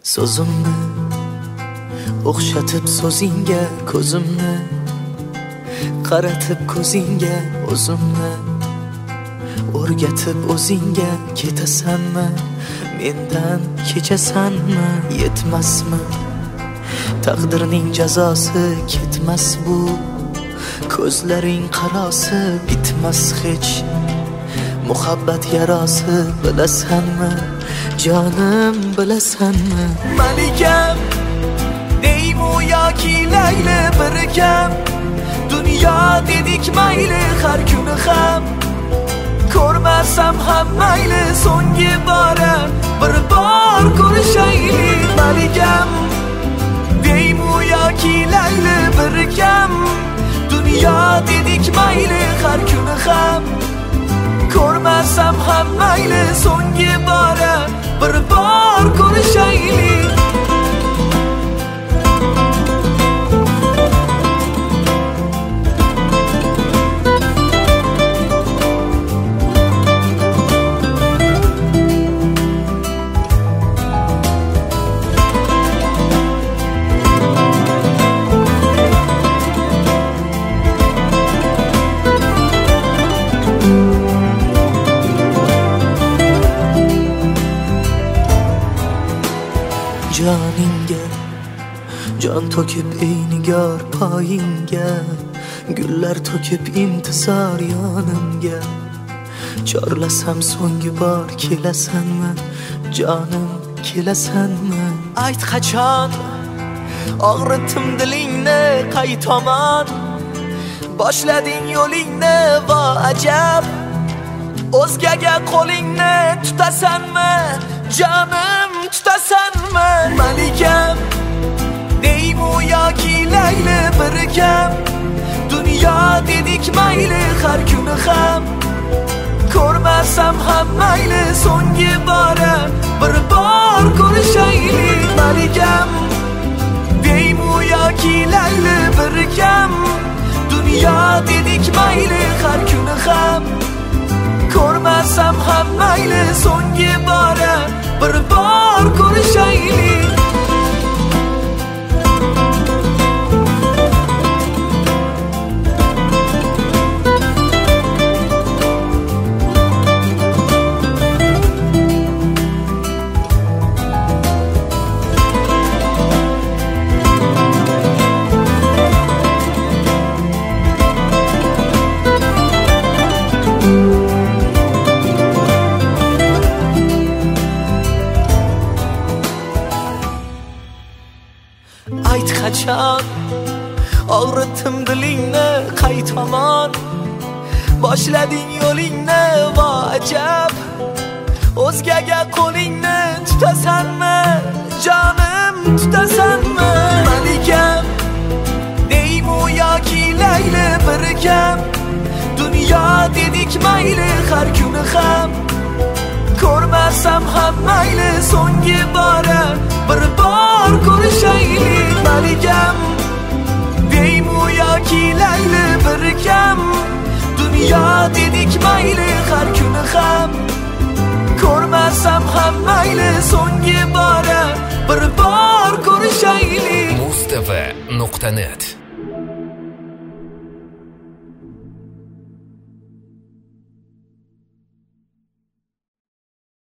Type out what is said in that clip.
So'zimni o'xshatib so'zingga ko'zimni qaratib ko'zingga o'zimni o'rgatib o'zingga ketasanmi mendan kechasanmi yetmasmi taqdirning jazosi ketmas bu ko'zlaring qarosi bitmas hech muhabbat yarosi bilasanmi jonim bilasanmi malikam deymu yoki layli bir kam dunyo dedik mayli har kuni ham ko'rmasam ham mayli so'nggi bora bir bor ko'rishaylik malikam deymu yoki layli bir kam dunyo dedik mayli har kuni ham ko'rmasam ham mayli so'nggi bora bir bor ko'rishaylik joningga jon to'kib ey nigor poyingga gullar to'kib intizor yonimga chorlasam so'nggi bor kelasanmi jonim kelasanmi ayt qachon og'ritdim dilingni qay tomon boshlading yo'lingni vo ajab o'zgaga qo'lingni tutasanmi jonim tutasanmi malikam deymu yoki layli bir kam dunyo dedik mayli har kuni ham ko'rmasam ham mayli so'nggi bora bir bor ko'rishaylik malikam deymu yoki layli bir kam dunyo dedik mayli har kuni ham ko'rmasam ham mayli so'nggi bora bir bor ko'rishaylik ayt qachon og'ritdim dilingni qay tomon boshlading yo'lingni vo ajab o'zgaga qo'lingni tutasanmi jonim tutasanmi malikam deymu yoki layli bir kam dunyo dedik mayli har kuni ham ko'rmasam ham mayli so'nggi bora bir bor ko'rishaylik malikam deymu yoki layli bir kam dunyo dedik mayli har kuni ham ko'rmasam ham mayli so'nggi bora bir bor ko'rishaylik mustv.net